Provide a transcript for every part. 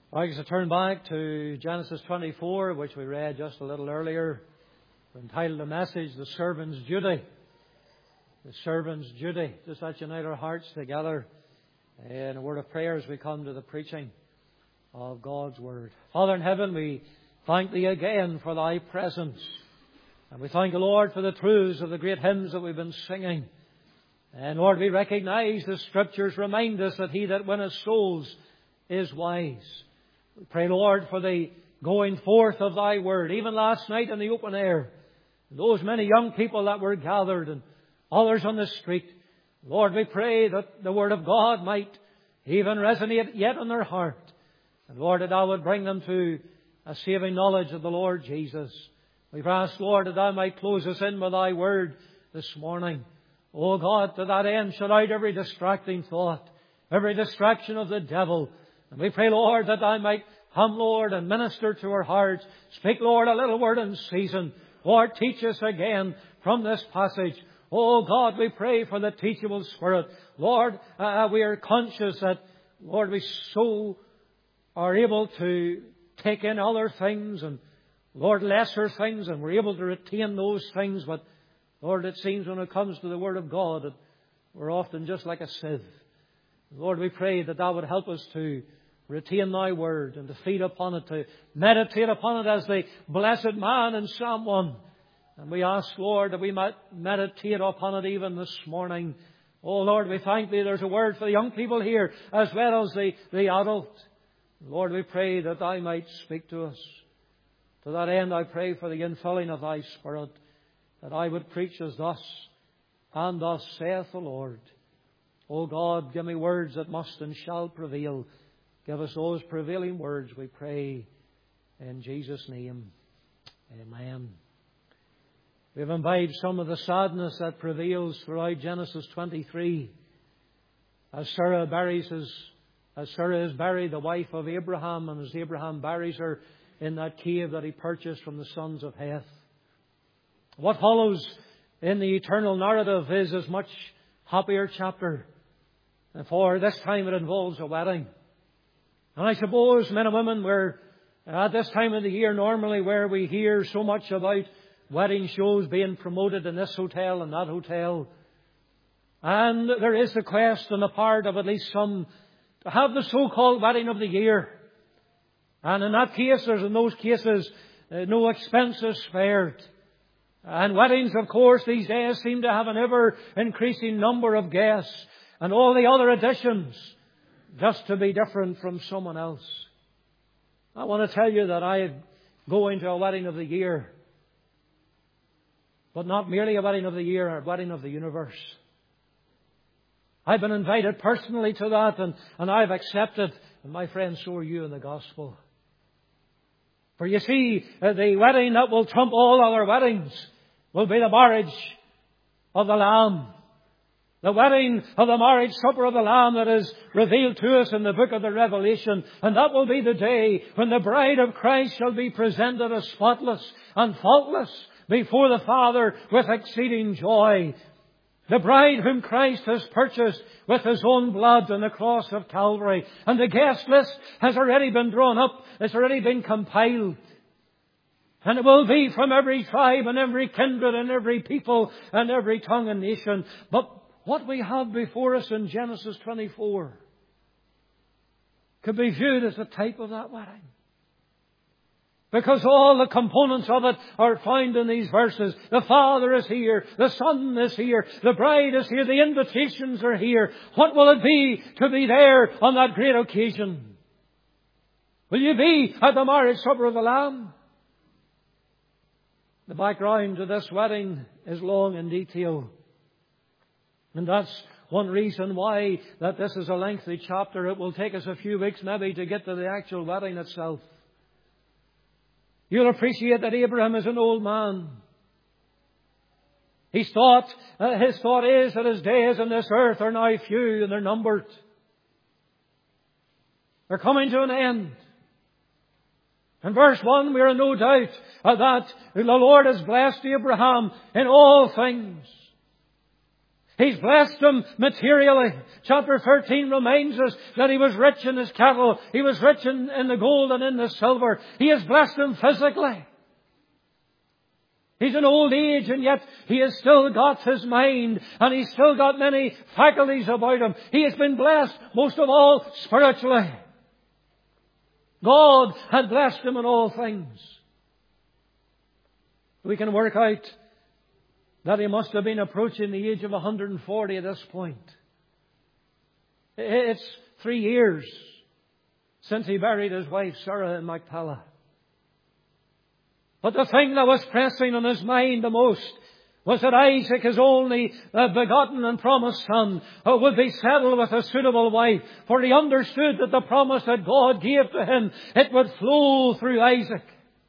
I'd like us to turn back to Genesis 24, which we read just a little earlier, entitled the message, The Servant's Duty. The Servant's Duty. Just let's unite our hearts together in a word of prayer as we come to the preaching of God's Word. Father in heaven, we thank Thee again for Thy presence. And we thank the Lord for the truths of the great hymns that we've been singing. And Lord, we recognize the Scriptures remind us that he that winneth souls is wise. We pray, Lord, for the going forth of Thy Word. Even last night in the open air, those many young people that were gathered and others on the street. Lord, we pray that the Word of God might even resonate yet in their heart. And Lord, that Thou would bring them to a saving knowledge of the Lord Jesus. We've asked, Lord, that Thou might close us in with Thy Word this morning. Oh God, to that end, shut out every distracting thought, every distraction of the devil. And we pray, Lord, that Thou might come, Lord, and minister to our hearts. Speak, Lord, a little word in season. Lord, teach us again from this passage. Oh God, we pray for the teachable spirit. Lord, we are conscious that, Lord, we so are able to take in other things and, Lord, lesser things, and we're able to retain those things. But, Lord, it seems when it comes to the Word of God that we're often just like a sieve. Lord, we pray that Thou would help us to retain Thy Word and to feed upon it, to meditate upon it as the blessed man in Psalm 1. And we ask, Lord, that we might meditate upon it even this morning. Oh, Lord, we thank Thee. There's a word for the young people here as well as the adult. Lord, we pray that Thou might speak to us. To that end, I pray for the infilling of Thy Spirit, that I would preach as thus, and thus saith the Lord. O God, give me words that must and shall prevail. Give us those prevailing words, we pray, in Jesus' name. Amen. We've imbibed some of the sadness that prevails throughout Genesis 23. As Sarah is buried, the wife of Abraham, and as Abraham buries her in that cave that he purchased from the sons of Heth. What follows in the eternal narrative is a much happier chapter. And for this time it involves a wedding. And I suppose men and women were at this time of the year normally where we hear so much about wedding shows being promoted in this hotel and that hotel. And there is the quest on the part of at least some to have the so-called wedding of the year. And in that case, in those cases, no expense is spared. And weddings, of course, these days seem to have an ever-increasing number of guests. And all the other additions, just to be different from someone else. I want to tell you that I go into a wedding of the year. But not merely a wedding of the year, a wedding of the universe. I've been invited personally to that, and I've accepted. And my friends, so are you in the gospel. For you see, the wedding that will trump all other weddings will be the marriage of the Lamb. The wedding of the marriage supper of the Lamb that is revealed to us in the book of the Revelation. And that will be the day when the bride of Christ shall be presented as spotless and faultless before the Father with exceeding joy. The bride whom Christ has purchased with His own blood on the cross of Calvary. And the guest list has already been drawn up. It's already been compiled. And it will be from every tribe and every kindred and every people and every tongue and nation. But what we have before us in Genesis 24 could be viewed as a type of that wedding. Because all the components of it are found in these verses. The Father is here. The Son is here. The bride is here. The invitations are here. What will it be to be there on that great occasion? Will you be at the marriage supper of the Lamb? The background to this wedding is long in detail. And that's one reason why that this is a lengthy chapter. It will take us a few weeks maybe to get to the actual wedding itself. You'll appreciate that Abraham is an old man. His thought is that his days on this earth are now few and they're numbered. They're coming to an end. In verse 1 we are in no doubt that the Lord has blessed Abraham in all things. He's blessed him materially. Chapter 13 reminds us that he was rich in his cattle. He was rich in the gold and in the silver. He has blessed him physically. He's in old age, and yet he has still got his mind, and he's still got many faculties about him. He has been blessed, most of all, spiritually. God had blessed him in all things. We can work out that he must have been approaching the age of 140 at this point. It's 3 years since he buried his wife Sarah in Machpelah. But the thing that was pressing on his mind the most was that Isaac, his only begotten and promised son, would be settled with a suitable wife. For he understood that the promise that God gave to him, it would flow through Isaac.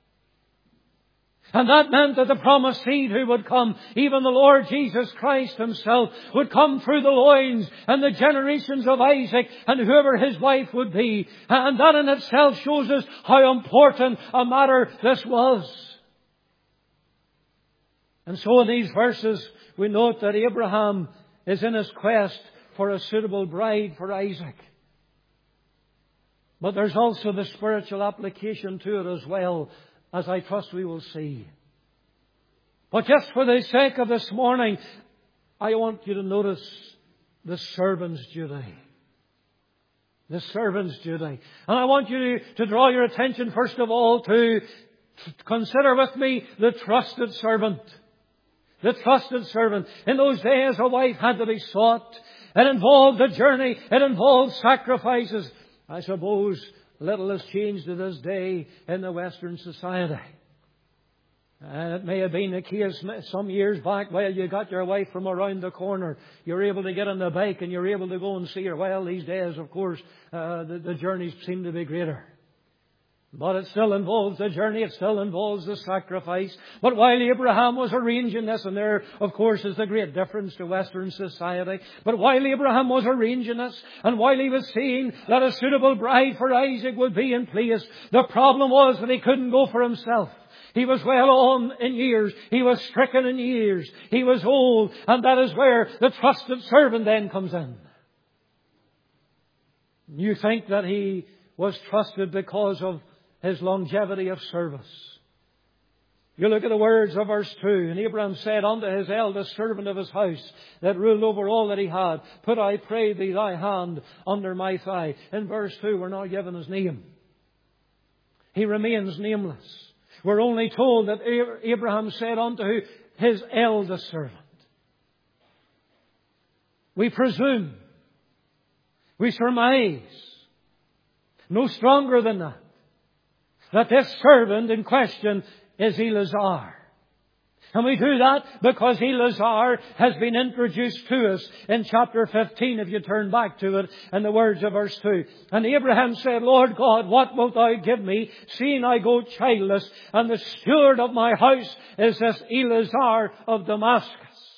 And that meant that the promised seed who would come, even the Lord Jesus Christ himself, would come through the loins and the generations of Isaac and whoever his wife would be. And that in itself shows us how important a matter this was. And so in these verses we note that Abraham is in his quest for a suitable bride for Isaac. But there's also the spiritual application to it as well, as I trust we will see. But just for the sake of this morning, I want you to notice the servant's duty. The servant's duty. And I want you to draw your attention first of all to consider with me the trusted servant. The trusted servant. In those days a wife had to be sought. It involved a journey. It involved sacrifices. I suppose little has changed to this day in the Western society. And it may have been the case some years back, well, you got your wife from around the corner. You're able to get on the bike and you're able to go and see her. Well, these days, of course, the journeys seem to be greater. But it still involves the journey. It still involves the sacrifice. But while Abraham was arranging this, and there, of course, is the great difference to Western society. But while Abraham was arranging this, and while he was seeing that a suitable bride for Isaac would be in place, the problem was that he couldn't go for himself. He was well on in years. He was stricken in years. He was old. And that is where the trusted servant then comes in. You think that he was trusted because of his longevity of service. You look at the words of verse 2. And Abraham said unto his eldest servant of his house that ruled over all that he had, put, I pray thee, thy hand under my thigh. In verse 2 we're not given his name. He remains nameless. We're only told that Abraham said unto his eldest servant. We presume. We surmise. No stronger than that this servant in question is Eleazar. And we do that because Eleazar has been introduced to us in chapter 15, if you turn back to it, in the words of verse 2. And Abraham said, Lord God, what wilt thou give me, seeing I go childless, and the steward of my house is this Eleazar of Damascus.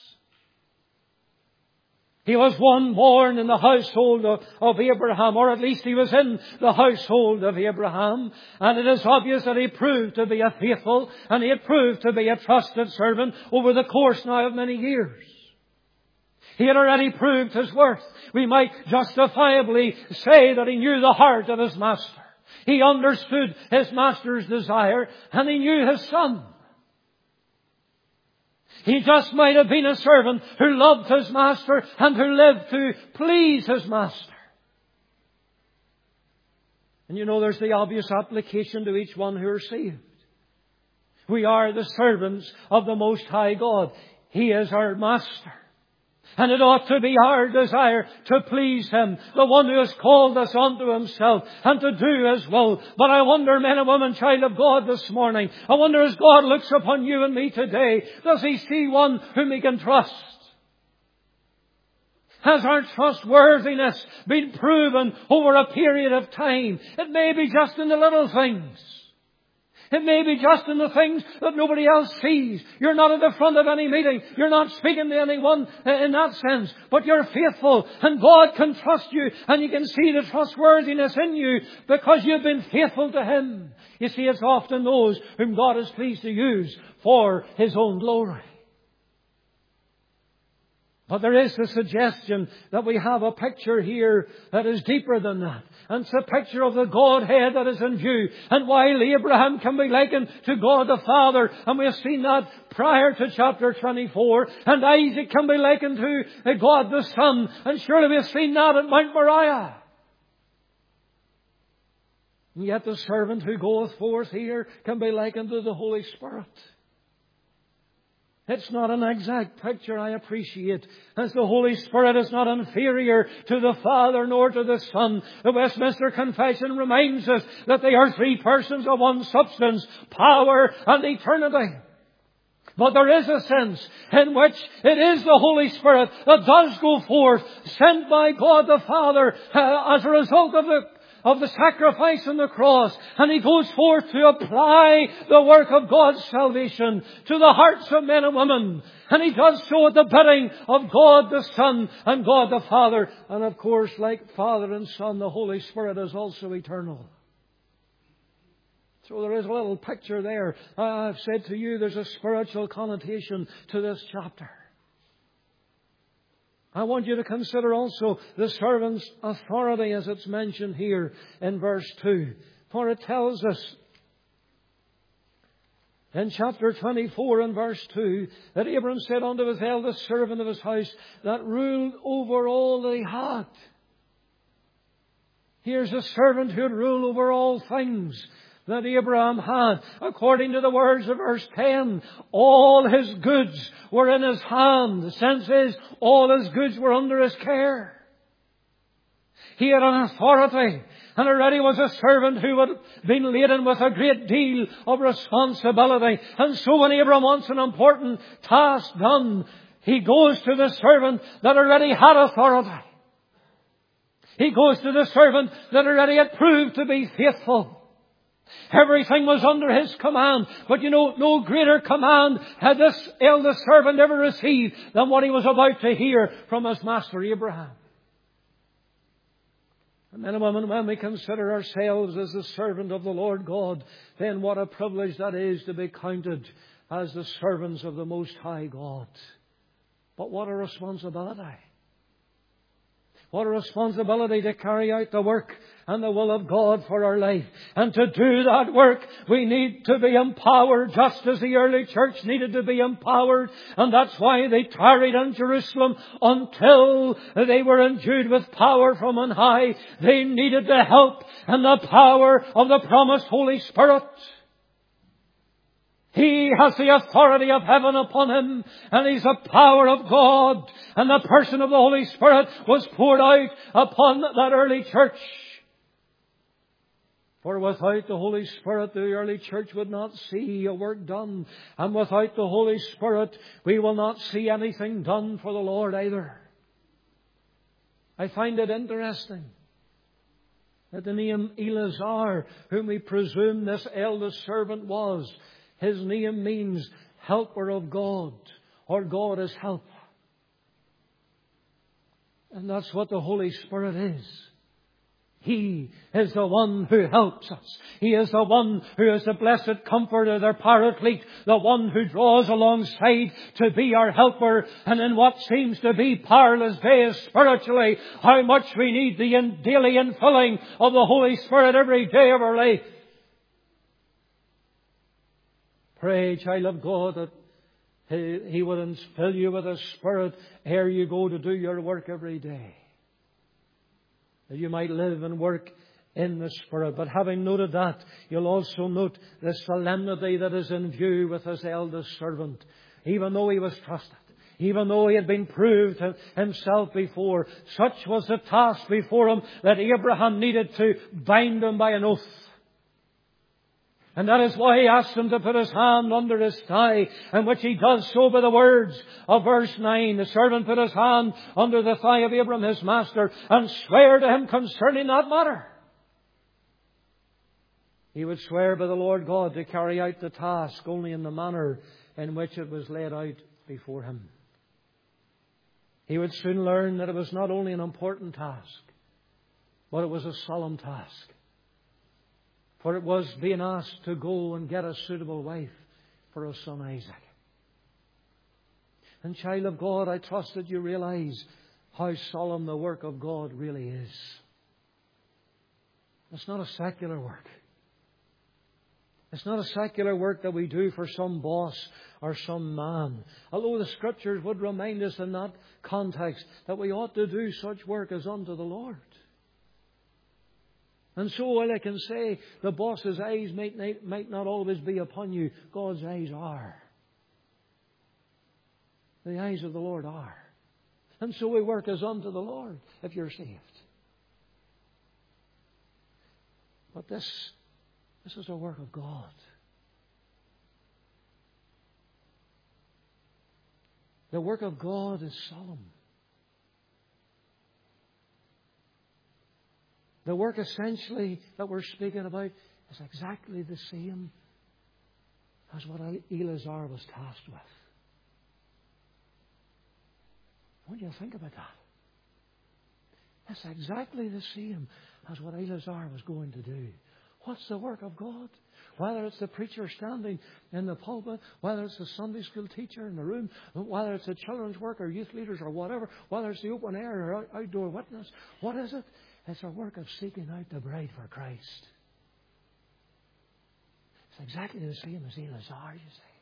He was one born in the household of Abraham, or at least he was in the household of Abraham. And it is obvious that he proved to be a faithful and he had proved to be a trusted servant over the course now of many years. He had already proved his worth. We might justifiably say that he knew the heart of his master. He understood his master's desire and he knew his son. He just might have been a servant who loved his master and who lived to please his master. And you know, there's the obvious application to each one who are saved. We are the servants of the Most High God. He is our master. And it ought to be our desire to please Him, the one who has called us unto Himself, and to do His will. But I wonder, men and women, child of God, this morning, I wonder as God looks upon you and me today, does He see one whom He can trust? Has our trustworthiness been proven over a period of time? It may be just in the little things. It may be just in the things that nobody else sees. You're not at the front of any meeting. You're not speaking to anyone in that sense. But you're faithful and God can trust you and He can see the trustworthiness in you because you've been faithful to Him. You see, it's often those whom God is pleased to use for His own glory. But there is the suggestion that we have a picture here that is deeper than that. And it's a picture of the Godhead that is in view. And while Abraham can be likened to God the Father, and we have seen that prior to chapter 24, and Isaac can be likened to God the Son, and surely we have seen that at Mount Moriah. And yet the servant who goeth forth here can be likened to the Holy Spirit. It's not an exact picture, I appreciate, as the Holy Spirit is not inferior to the Father nor to the Son. The Westminster Confession reminds us that they are three persons of one substance, power and eternity. But there is a sense in which it is the Holy Spirit that does go forth, sent by God the Father as a result of the sacrifice on the cross. And He goes forth to apply the work of God's salvation to the hearts of men and women. And He does so at the bidding of God the Son and God the Father. And of course, like Father and Son, the Holy Spirit is also eternal. So there is a little picture there. I've said to you, there's a spiritual connotation to this chapter. I want you to consider also the servant's authority as it's mentioned here in verse 2. For it tells us in chapter 24 and verse 2 that Abram said unto his eldest servant of his house that ruled over all that he had. Here's a servant who would rule over all things that Abraham had. According to the words of verse 10, all his goods were in his hand. The sense is, all his goods were under his care. He had an authority, and already was a servant who had been laden with a great deal of responsibility. And so when Abraham wants an important task done, he goes to the servant that already had authority. He goes to the servant that already had proved to be faithful. Everything was under his command. But you know, no greater command had this eldest servant ever received than what he was about to hear from his master Abraham. And men and women, when we consider ourselves as the servant of the Lord God, then what a privilege that is to be counted as the servants of the Most High God. But what a responsibility. What a responsibility to carry out the work and the will of God for our life. And to do that work, we need to be empowered, just as the early church needed to be empowered. And that's why they tarried in Jerusalem until they were endued with power from on high. They needed the help and the power of the promised Holy Spirit. He has the authority of heaven upon him, and he's the power of God. And the person of the Holy Spirit was poured out upon that early church. For without the Holy Spirit, the early church would not see a work done. And without the Holy Spirit, we will not see anything done for the Lord either. I find it interesting that the name Eleazar, whom we presume this eldest servant was, his name means helper of God, or God is help. And that's what the Holy Spirit is. He is the one who helps us. He is the one who is the blessed comforter, the paraclete, the one who draws alongside to be our helper. And in what seems to be powerless days spiritually, how much we need the daily infilling of the Holy Spirit every day of our life. Pray, child of God, that He would instill you with a Spirit ere you go to do your work every day. That you might live and work in the Spirit. But having noted that, you'll also note the solemnity that is in view with His eldest servant. Even though he was trusted, even though he had been proved himself before, such was the task before him that Abraham needed to bind him by an oath. And that is why he asked him to put his hand under his thigh, and which he does so by the words of verse 9. The servant put his hand under the thigh of Abram, his master, and sware to him concerning that matter. He would swear by the Lord God to carry out the task only in the manner in which it was laid out before him. He would soon learn that it was not only an important task, but it was a solemn task. For it was being asked to go and get a suitable wife for his son Isaac. And child of God, I trust that you realize how solemn the work of God really is. It's not a secular work. It's not a secular work that we do for some boss or some man. Although the Scriptures would remind us in that context that we ought to do such work as unto the Lord. And so while I can say the boss's eyes might not always be upon you, God's eyes are. The eyes of the Lord are. And so we work as unto the Lord if you're saved. But this is a work of God. The work of God is solemn. The work essentially that we're speaking about is exactly the same as what Eleazar was tasked with. What do you think about that? It's exactly the same as what Eleazar was going to do. What's the work of God? Whether it's the preacher standing in the pulpit, whether it's the Sunday school teacher in the room, whether it's the children's work or youth leaders or whatever, whether it's the open air or outdoor witness, what is it? It's a work of seeking out the bride for Christ. It's exactly the same as Eleazar, you see.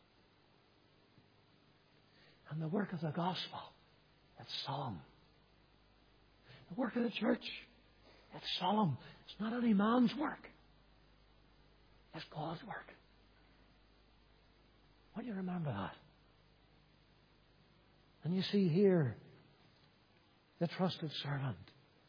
And the work of the gospel, it's solemn. The work of the church, it's solemn. It's not any man's work. It's God's work. Why do you remember that? And you see here, the trusted servant.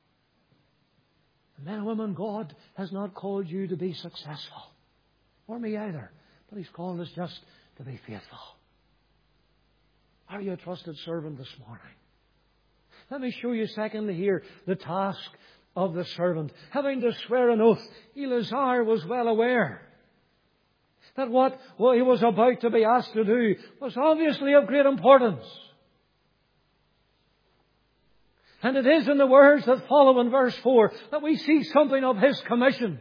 Men and women, God has not called you to be successful. Or me either. But He's called us just to be faithful. Are you a trusted servant this morning? Let me show you secondly here the task of the servant. Having to swear an oath, Eleazar was well aware that what he was about to be asked to do was obviously of great importance. And it is in the words that follow in verse 4 that we see something of his commission.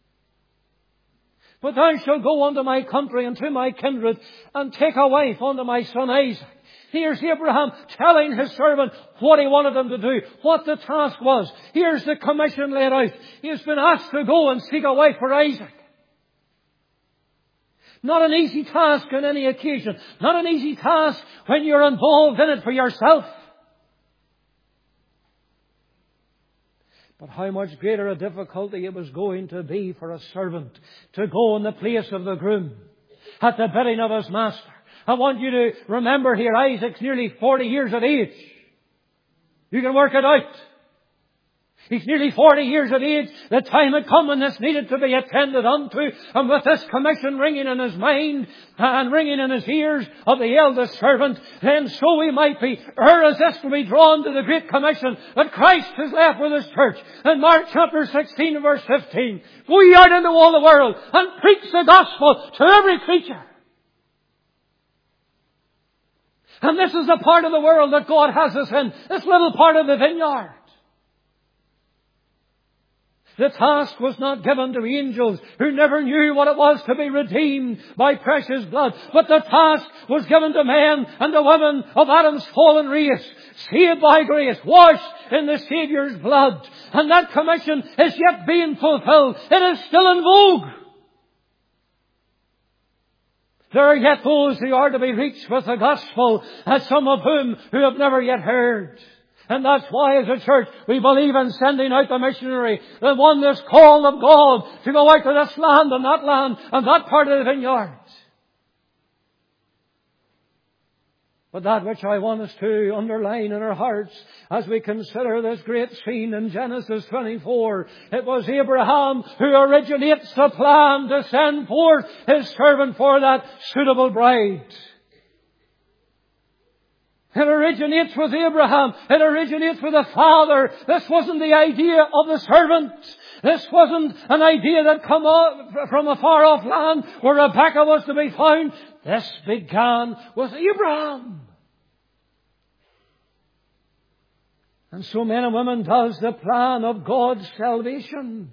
But thou shalt go unto my country and to my kindred and take a wife unto my son Isaac. Here's Abraham telling his servant what he wanted him to do, what the task was. Here's the commission laid out. He has been asked to go and seek a wife for Isaac. Not an easy task on any occasion. Not an easy task when you're involved in it for yourself. But how much greater a difficulty it was going to be for a servant to go in the place of the groom at the bidding of his master. I want you to remember here, Isaac's nearly 40 years of age. You can work it out. He's nearly 40 years of age. The time had come when this needed to be attended unto. And with this commission ringing in his mind and ringing in his ears of the eldest servant, then so we might be irresistibly drawn to the great commission that Christ has left with his church. In Mark chapter 16 and verse 15, go ye out into all the world and preach the gospel to every creature. And this is the part of the world that God has us in, this little part of the vineyard. The task was not given to angels who never knew what it was to be redeemed by precious blood. But the task was given to men and to women of Adam's fallen race, saved by grace, washed in the Saviour's blood. And that commission is yet being fulfilled. It is still in vogue. There are yet those who are to be reached with the gospel, and some of whom who have never yet heard. And that's why as a church we believe in sending out the missionary, the one that's called of God to go out to this land and that part of the vineyard. But that which I want us to underline in our hearts as we consider this great scene in Genesis 24, it was Abraham who originates the plan to send forth his servant for that suitable bride. It originates with Abraham. It originates with the father. This wasn't the idea of the servant. This wasn't an idea that come from a far off land where Rebekah was to be found. This began with Abraham. And so men and women does the plan of God's salvation.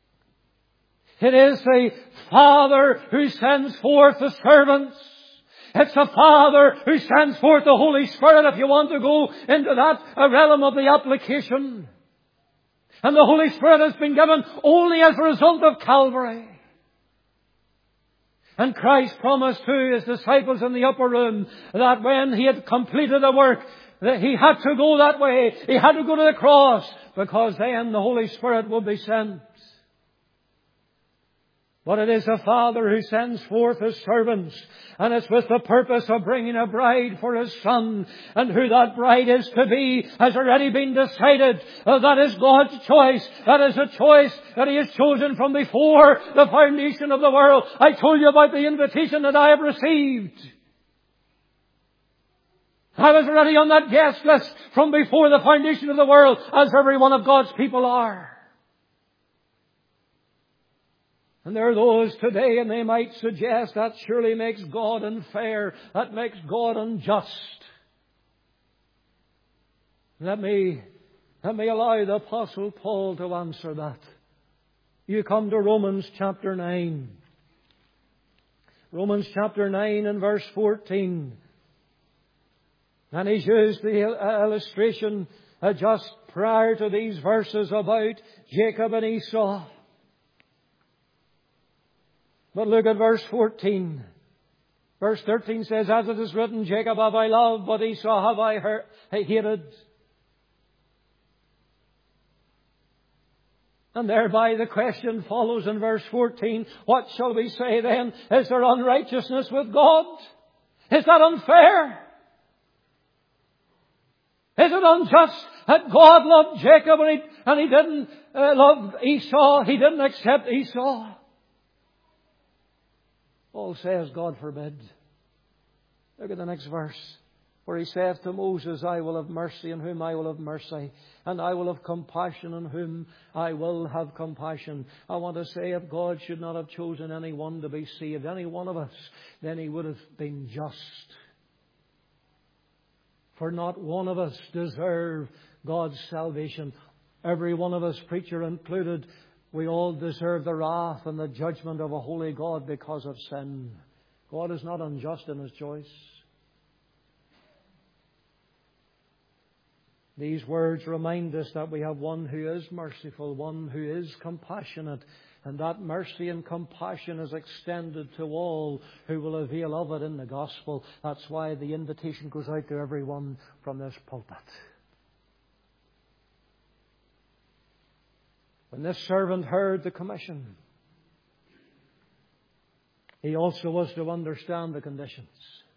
It is the Father who sends forth the servants. It's the Father who sends forth the Holy Spirit, if you want to go into that realm of the application. And the Holy Spirit has been given only as a result of Calvary. And Christ promised to His disciples in the upper room that when He had completed the work, that He had to go that way. He had to go to the cross, because then the Holy Spirit would be sent. But it is the Father who sends forth His servants, and it's with the purpose of bringing a bride for His Son. And who that bride is to be has already been decided. That is God's choice. That is a choice that He has chosen from before the foundation of the world. I told you about the invitation that I have received. I was already on that guest list from before the foundation of the world, as every one of God's people are. And there are those today, and they might suggest that surely makes God unfair. That makes God unjust. Let me allow the Apostle Paul to answer that. You come to Romans chapter 9. Romans chapter 9 and verse 14. And he's used the illustration just prior to these verses about Jacob and Esau. But look at verse 14. Verse 13 says, as it is written, Jacob have I loved, but Esau have I hated. And thereby the question follows in verse 14, what shall we say then? Is there unrighteousness with God? Is that unfair? Is it unjust that God loved Jacob and He didn't love Esau? He didn't accept Esau? Paul says, God forbid. Look at the next verse, where he saith to Moses, I will have mercy on whom I will have mercy, and I will have compassion on whom I will have compassion. I want to say, if God should not have chosen anyone to be saved, any one of us, then He would have been just. For not one of us deserve God's salvation. Every one of us, preacher included, we all deserve the wrath and the judgment of a holy God because of sin. God is not unjust in His choice. These words remind us that we have one who is merciful, one who is compassionate, and that mercy and compassion is extended to all who will avail of it in the gospel. That's why the invitation goes out to everyone from this pulpit. When this servant heard the commission, he also was to understand the conditions.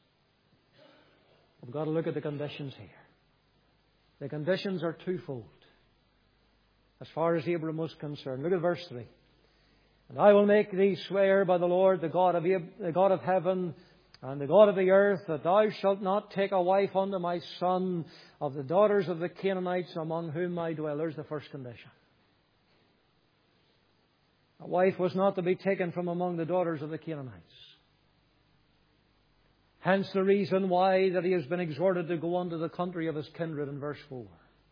We've got to look at the conditions here. The conditions are twofold, as far as Abram was concerned. Look at verse 3. And I will make thee swear by the Lord, the God of heaven and the God of the earth, that thou shalt not take a wife unto my son of the daughters of the Canaanites among whom I dwell. There's the first condition. A wife was not to be taken from among the daughters of the Canaanites. Hence the reason why that he has been exhorted to go unto the country of his kindred in verse 4.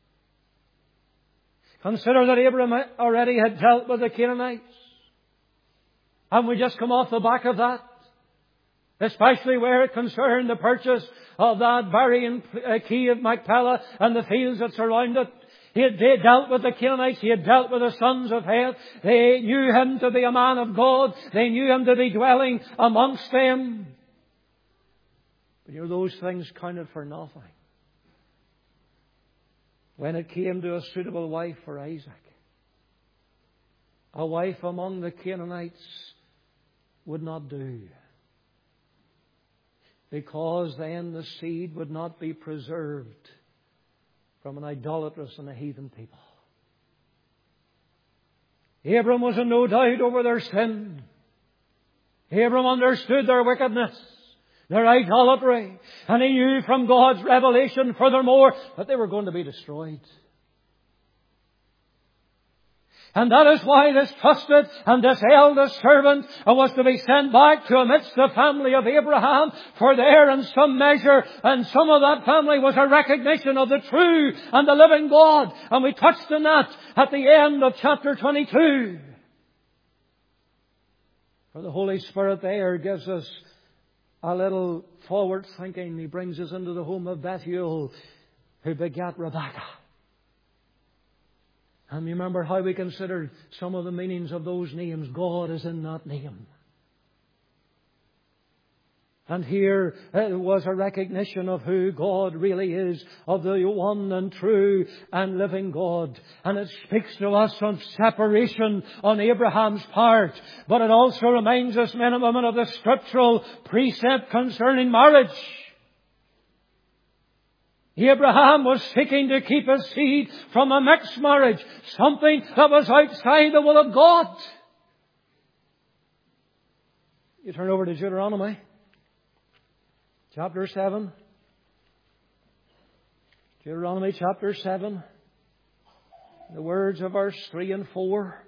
Consider that Abraham already had dealt with the Canaanites. Haven't we just come off the back of that? Especially where it concerned the purchase of that burying key of Machpelah and the fields that surround it. He had dealt with the Canaanites. He had dealt with the sons of Heth. They knew him to be a man of God. They knew him to be dwelling amongst them. But those things counted for nothing when it came to a suitable wife for Isaac. A wife among the Canaanites would not do, because then the seed would not be preserved from an idolatrous and a heathen people. Abram was in no doubt over their sin. Abram understood their wickedness, their idolatry, and he knew from God's revelation furthermore that they were going to be destroyed. And that is why this trusted and this eldest servant was to be sent back to amidst the family of Abraham, for there in some measure and some of that family was a recognition of the true and the living God. And we touched on that at the end of chapter 22. For the Holy Spirit there gives us a little forward thinking, he brings us into the home of Bethuel, who begat Rebekah. And remember how we considered some of the meanings of those names. God is in that name. And here was a recognition of who God really is, of the one and true and living God. And it speaks to us of separation on Abraham's part. But it also reminds us, men and women, of the scriptural precept concerning marriage. Abraham was seeking to keep his seed from a mixed marriage, something that was outside the will of God. You turn over to Deuteronomy. Chapter 7. Deuteronomy chapter 7. The words of verse 3 and 4.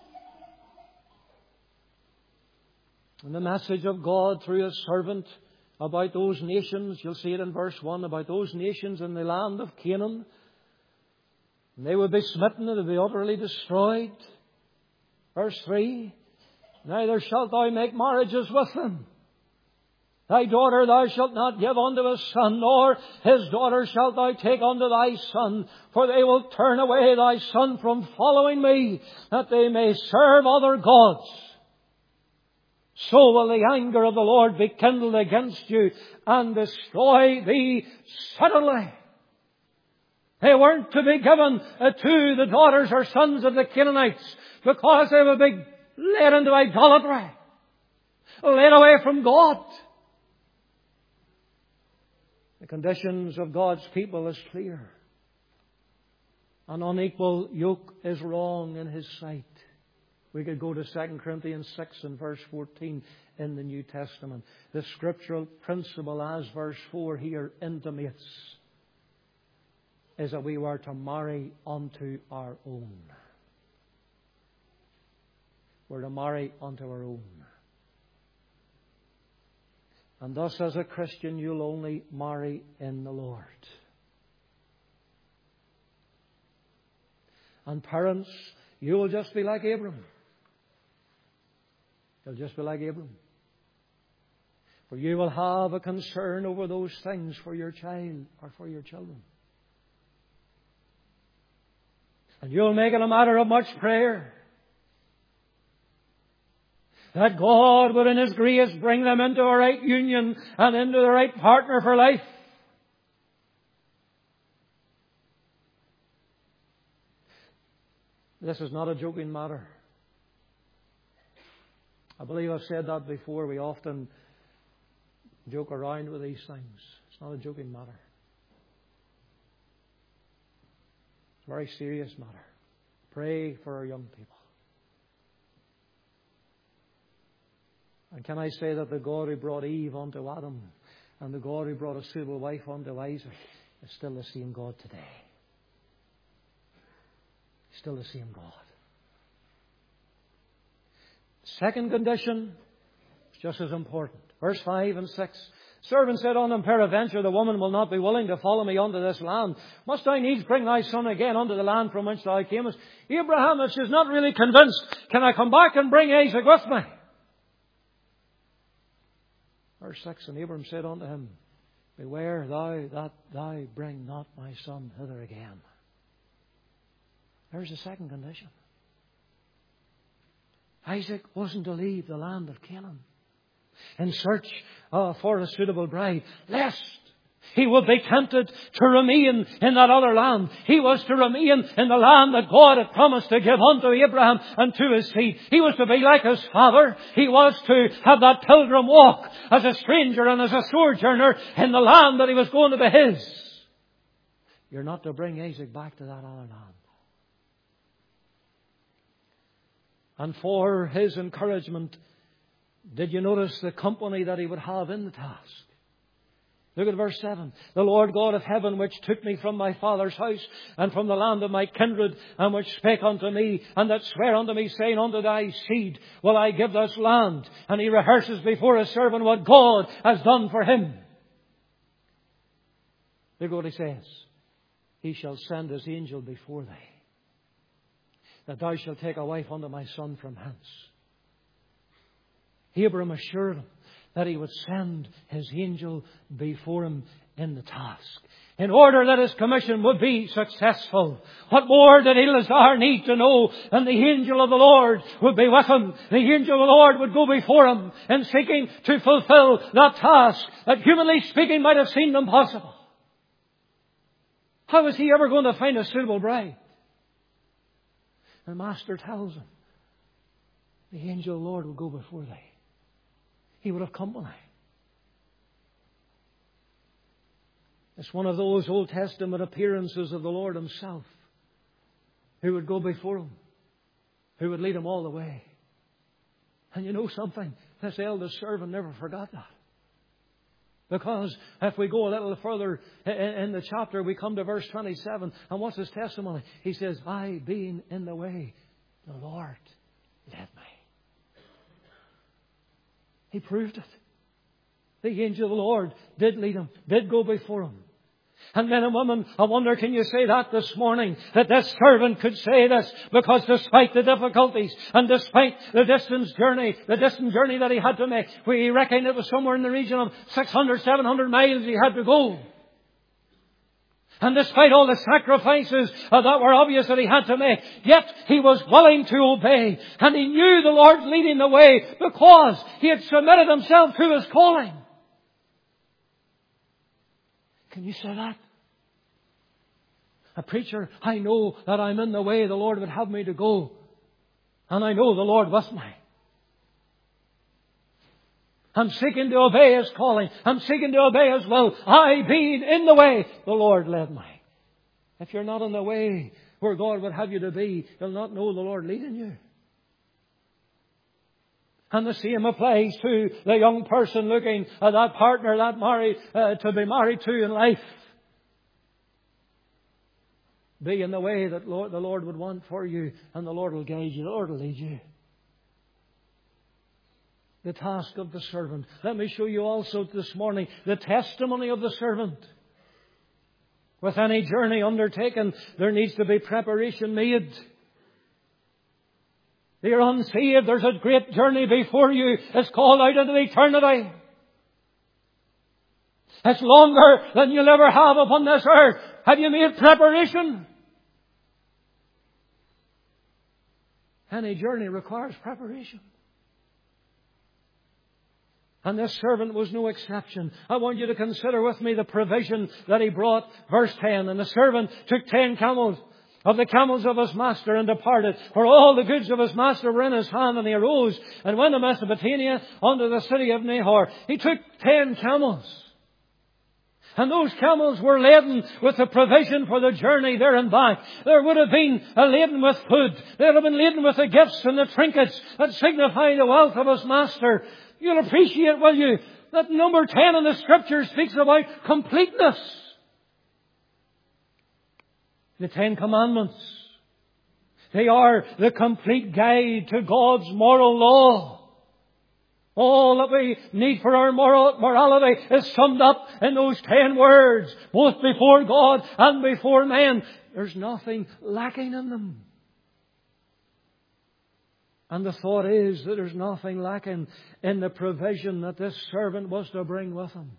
And the message of God through His servant about those nations. You'll see it in verse 1. About those nations in the land of Canaan. And they would be smitten and they would be utterly destroyed. Verse 3. Neither shalt thou make marriages with them. Thy daughter thou shalt not give unto a son, nor his daughter shalt thou take unto thy son, for they will turn away thy son from following me, that they may serve other gods. So will the anger of the Lord be kindled against you, and destroy thee suddenly. They weren't to be given to the daughters or sons of the Canaanites, because they would be led into idolatry, led away from God. The conditions of God's people is clear. An unequal yoke is wrong in His sight. We could go to 2 Corinthians 6 and verse 14 in the New Testament. The scriptural principle, as verse 4 here intimates, is that we were to marry unto our own. We're to marry unto our own. And thus, as a Christian, you'll only marry in the Lord. And parents, you will just be like Abram. You'll just be like Abram. For you will have a concern over those things for your child or for your children. And you'll make it a matter of much prayer, that God would in His grace bring them into a right union and into the right partner for life. This is not a joking matter. I believe I've said that before. We often joke around with these things. It's not a joking matter. It's a very serious matter. Pray for our young people. And can I say that the God who brought Eve unto Adam and the God who brought a suitable wife unto Isaac is still the same God today. Still the same God. Second condition is just as important. Verse 5 and 6. Servant said unto him, peradventure the woman will not be willing to follow me unto this land. Must I needs bring thy son again unto the land from whence thou camest? Abraham, if she's not really convinced, can I come back and bring Isaac with me? Verse 6, and Abram said unto him, beware thou that thou bring not my son hither again. There's the second condition. Isaac wasn't to leave the land of Canaan in search for a suitable bride, lest he would be tempted to remain in that other land. He was to remain in the land that God had promised to give unto Abraham and to his seed. He was to be like his father. He was to have that pilgrim walk as a stranger and as a sojourner in the land that he was going to be his. You're not to bring Isaac back to that other land. And for his encouragement, did you notice the company that he would have in the task? Look at verse 7. The Lord God of heaven, which took me from my father's house and from the land of my kindred, and which spake unto me, and that sware unto me, saying, unto thy seed will I give this land. And he rehearses before his servant what God has done for him. Look what he says. He shall send his angel before thee, that thou shalt take a wife unto my son from hence. Abram assured him that He would send His angel before him in the task, in order that his commission would be successful. What more did Eleazar need to know than the angel of the Lord would be with him? The angel of the Lord would go before him in seeking to fulfill that task that, humanly speaking, might have seemed impossible. How was he ever going to find a suitable bride? The Master tells him, the angel of the Lord will go before thee. He would have company. It's one of those Old Testament appearances of the Lord Himself, who would go before him, who would lead him all the way. And you know something? This eldest servant never forgot that. Because if we go a little further in the chapter, we come to verse 27. And what's his testimony? He says, I being in the way, the Lord led me. He proved it. The angel of the Lord did lead him, did go before him. And men and women, I wonder, can you say that this morning? That this servant could say this, because despite the difficulties and despite the distant journey that he had to make, we reckon it was somewhere in the region of 600, 700 miles he had to go. And despite all the sacrifices that were obvious that he had to make, yet he was willing to obey. And he knew the Lord leading the way because he had submitted himself to His calling. Can you say that? A preacher, I know that I'm in the way the Lord would have me to go. And I know the Lord with me. I'm seeking to obey His calling. I'm seeking to obey His will. I being in the way, the Lord led me. If you're not in the way where God would have you to be, you'll not know the Lord leading you. And the same applies to the young person looking at that partner to be married to in life. Be in the way that the Lord would want for you, and the Lord will guide you. The Lord will lead you. The task of the servant. Let me show you also this morning the testimony of the servant. With any journey undertaken, there needs to be preparation made. You're unsaved. There's a great journey before you. It's called out into eternity. It's longer than you'll ever have upon this earth. Have you made preparation? Any journey requires preparation. And this servant was no exception. I want you to consider with me the provision that he brought. Verse 10. And the servant took 10 camels of the camels of his master and departed. For all the goods of his master were in his hand. And he arose and went to Mesopotamia unto the city of Nahor. He took 10 camels. And those camels were laden with the provision for the journey there and back. There would have been laden with food. They would have been laden with the gifts and the trinkets that signify the wealth of his master. You'll appreciate, will you, that number 10 in the Scripture speaks about completeness. The 10 Commandments. They are the complete guide to God's moral law. All that we need for our morality is summed up in those 10 words, both before God and before men. There's nothing lacking in them. And the thought is that there's nothing lacking in the provision that this servant was to bring with him.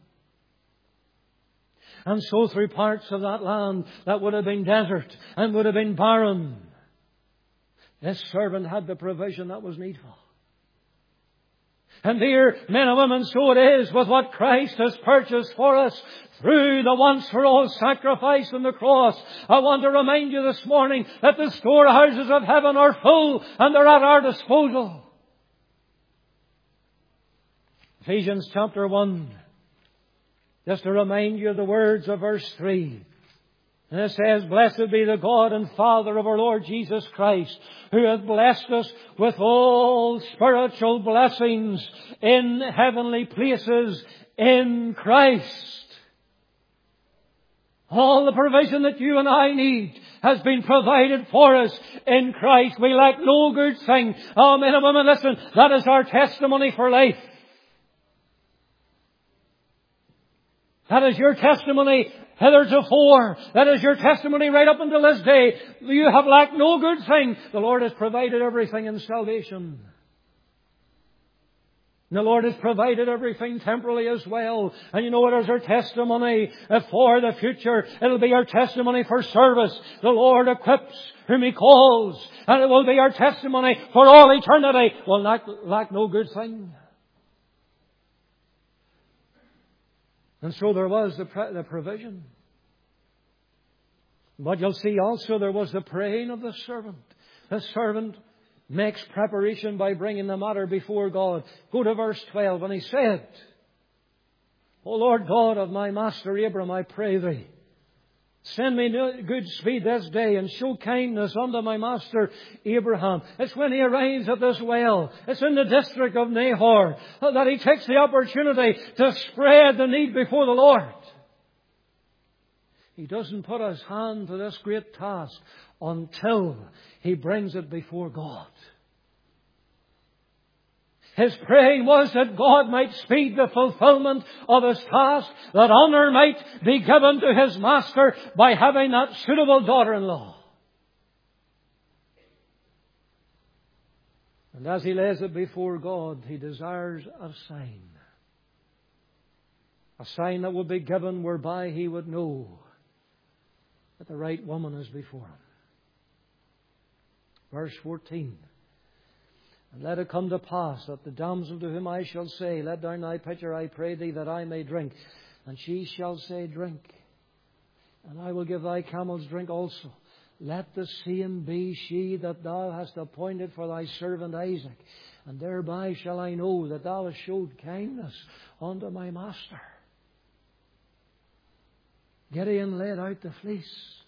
And so through parts of that land that would have been desert and would have been barren, this servant had the provision that was needful. And dear men and women, so it is with what Christ has purchased for us through the once-for-all sacrifice on the cross. I want to remind you this morning that the storehouses of heaven are full and they're at our disposal. Ephesians chapter 1. Just to remind you of the words of verse 3. And it says, Blessed be the God and Father of our Lord Jesus Christ, who hath blessed us with all spiritual blessings in heavenly places in Christ. All the provision that you and I need has been provided for us in Christ. We lack no good thing. Oh, men and women, listen, that is our testimony for life. That is your testimony hitherto. That is your testimony right up until this day. You have lacked no good thing. The Lord has provided everything in salvation. And the Lord has provided everything temporally as well. And you know what is our testimony for the future? It'll be our testimony for service. The Lord equips whom He calls. And it will be our testimony for all eternity. Will not lack no good thing. And so there was the provision. But you'll see also there was the praying of the servant. The servant makes preparation by bringing the matter before God. Go to verse 12. And he said, O Lord God of my master Abram, I pray Thee, send me good speed this day and show kindness unto my master Abraham. It's when he arrives at this well. It's in the district of Nahor that he takes the opportunity to spread the need before the Lord. He doesn't put his hand to this great task until he brings it before God. His praying was that God might speed the fulfillment of his task, that honour might be given to his master by having that suitable daughter-in-law. And as he lays it before God, he desires a sign. A sign that would be given whereby he would know that the right woman is before him. Verse 14. And let it come to pass that the damsel to whom I shall say, Let down thy pitcher, I pray thee, that I may drink. And she shall say, Drink. And I will give thy camels drink also. Let the same be she that thou hast appointed for thy servant Isaac. And thereby shall I know that thou hast showed kindness unto my master. Gideon laid out the fleece.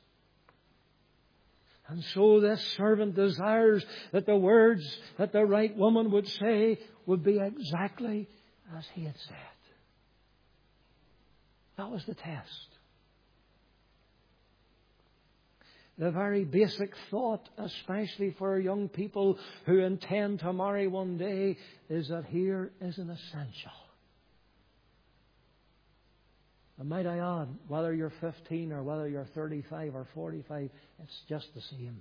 And so this servant desires that the words that the right woman would say would be exactly as he had said. That was the test. The very basic thought, especially for young people who intend to marry one day, is that here is an essential. And might I add, whether you're 15 or whether you're 35 or 45, it's just the same.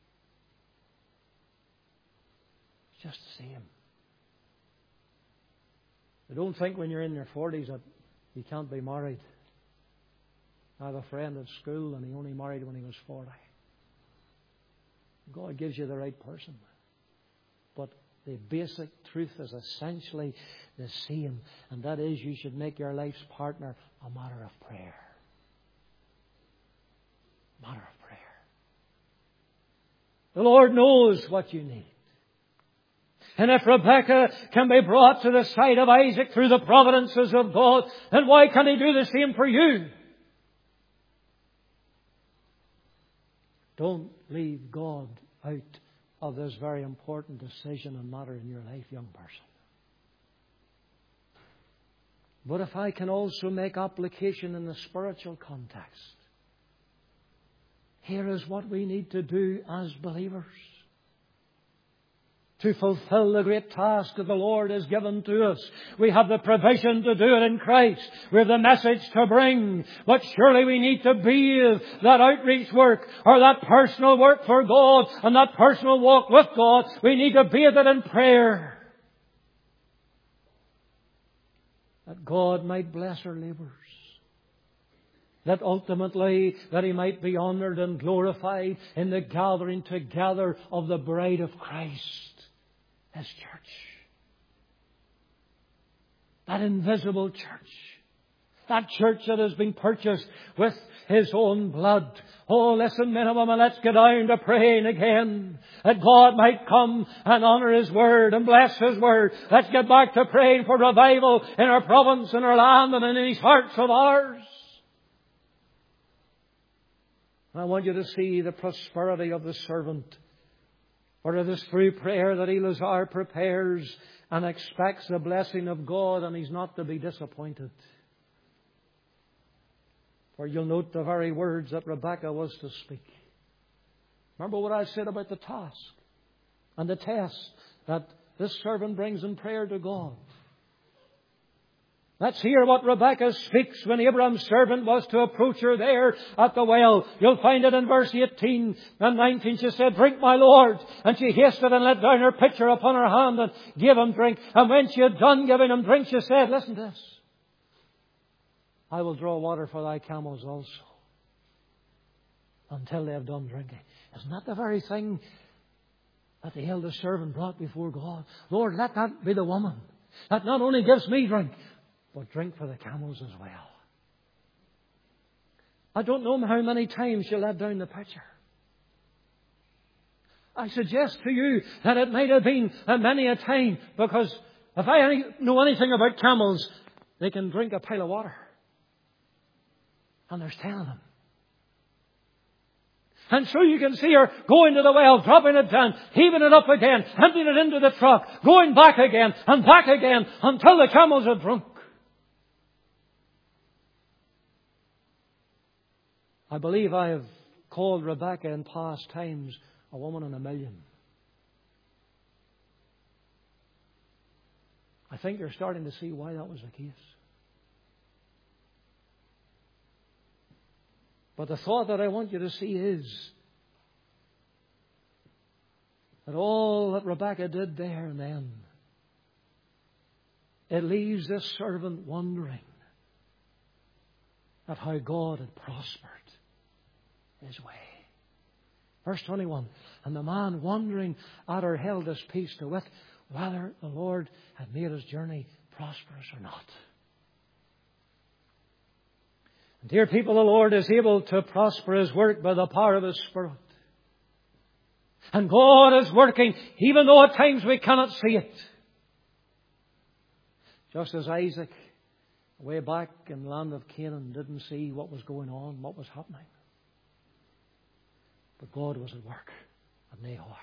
It's just the same. I don't think when you're in your 40s that you can't be married. I have a friend at school and he only married when he was 40. God gives you the right person. But the basic truth is essentially the same. And that is, you should make your life's partner a matter of prayer. Matter of prayer. The Lord knows what you need. And if Rebekah can be brought to the side of Isaac through the providences of God, then why can't He do the same for you? Don't leave God out of this very important decision and matter in your life, young person. But if I can also make application in the spiritual context, here is what we need to do as believers to fulfill the great task that the Lord has given to us. We have the provision to do it in Christ. We have the message to bring. But surely we need to be that outreach work or that personal work for God and that personal walk with God. We need to bathe it in prayer. That God might bless our labours. That ultimately that He might be honoured and glorified in the gathering together of the bride of Christ. His church. That invisible church. That church that has been purchased with His own blood. Oh, listen, men and women, let's get down to praying again. That God might come and honour His Word and bless His Word. Let's get back to praying for revival in our province, in our land, and in these hearts of ours. I want you to see the prosperity of the servant. For it is through prayer that Eleazar prepares and expects the blessing of God, and he's not to be disappointed. For you'll note the very words that Rebekah was to speak. Remember what I said about the task and the test that this servant brings in prayer to God. Let's hear what Rebekah speaks when Abraham's servant was to approach her there at the well. You'll find it in verse 18 and 19. She said, "Drink, my Lord." And she hasted and let down her pitcher upon her hand and gave him drink. And when she had done giving him drink, she said, listen to this, "I will draw water for thy camels also, until they have done drinking." Isn't that the very thing that the eldest servant brought before God? Lord, let that be the woman that not only gives me drink, but drink for the camels as well. I don't know how many times she let down the pitcher. I suggest to you that it might have been many a time, because if I know anything about camels, they can drink a pail of water. And there's 10 of them. And so you can see her going to the well, dropping it down, heaving it up again, emptying it into the truck, going back again and back again until the camels are drunk. I believe I have called Rebekah in past times a woman in a million. I think you're starting to see why that was the case. But the thought that I want you to see is that all that Rebekah did there and then, it leaves this servant wondering at how God had prospered his way. Verse 21, "And the man wondering at her held his peace to wit whether the Lord had made his journey prosperous or not." And dear people, the Lord is able to prosper His work by the power of His Spirit. And God is working, even though at times we cannot see it. Just as Isaac, way back in the land of Canaan, didn't see what was going on, what was happening. But God was at work at Nahor.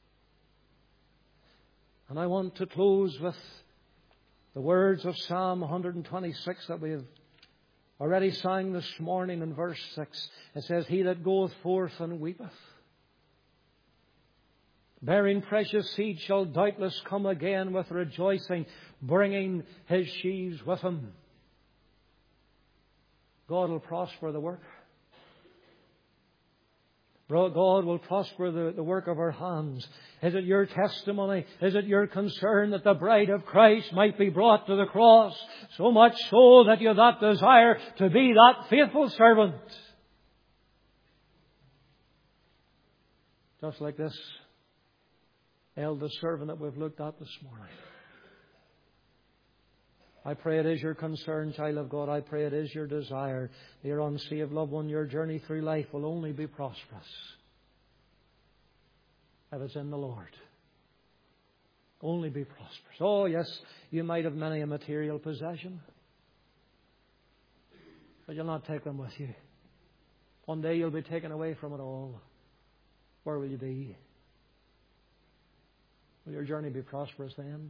And I want to close with the words of Psalm 126 that we have already sang this morning in verse 6. It says, "He that goeth forth and weepeth, bearing precious seed, shall doubtless come again with rejoicing, bringing his sheaves with him." God will prosper the work. God will prosper the work of our hands. Is it your testimony? Is it your concern that the bride of Christ might be brought to the cross? So much so that you have that desire to be that faithful servant. Just like this eldest servant that we've looked at this morning. I pray it is your concern, child of God. I pray it is your desire. Dear unsaved loved one, your journey through life will only be prosperous if it's in the Lord. Only be prosperous. Oh, yes, you might have many a material possession, but you'll not take them with you. One day you'll be taken away from it all. Where will you be? Will your journey be prosperous then?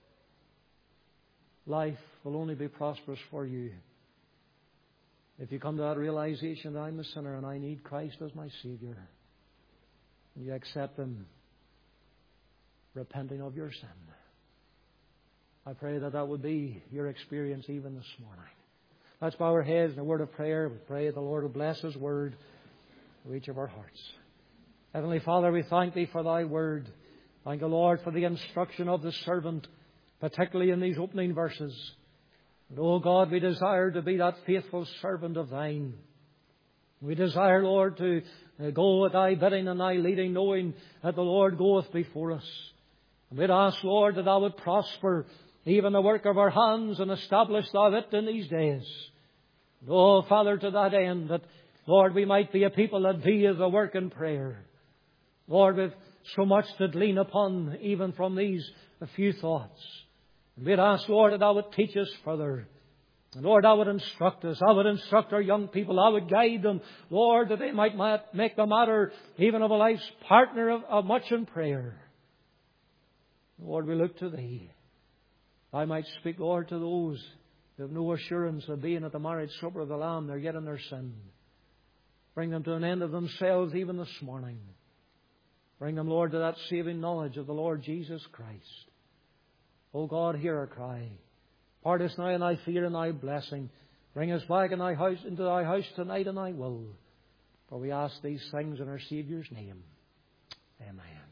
Life will only be prosperous for you if you come to that realization that I'm a sinner and I need Christ as my Savior. And you accept Him, repenting of your sin. I pray that that would be your experience even this morning. Let's bow our heads in a word of prayer. We pray the Lord will bless His word to each of our hearts. Heavenly Father, we thank Thee for Thy word. Thank the Lord for the instruction of the servant, particularly in these opening verses. And, oh God, we desire to be that faithful servant of Thine. We desire, Lord, to go at Thy bidding and Thy leading, knowing that the Lord goeth before us. And we'd ask, Lord, that Thou would prosper even the work of our hands and establish Thou it in these days. And, oh, Father, to that end, that, Lord, we might be a people that be of the work in prayer. Lord, we've so much to glean upon even from these few thoughts. And we'd ask, Lord, that Thou would teach us further. And Lord, Thou would instruct us. Thou would instruct our young people. Thou would guide them, Lord, that they might make the matter even of a life's partner of much in prayer. Lord, we look to Thee. I might speak, Lord, to those who have no assurance of being at the marriage supper of the Lamb. They're yet in their sin. Bring them to an end of themselves even this morning. Bring them, Lord, to that saving knowledge of the Lord Jesus Christ. Oh God, hear our cry. Part us now in thy fear and thy blessing. Bring us back in thy house, into thy house tonight in thy will. For we ask these things in our Saviour's name. Amen.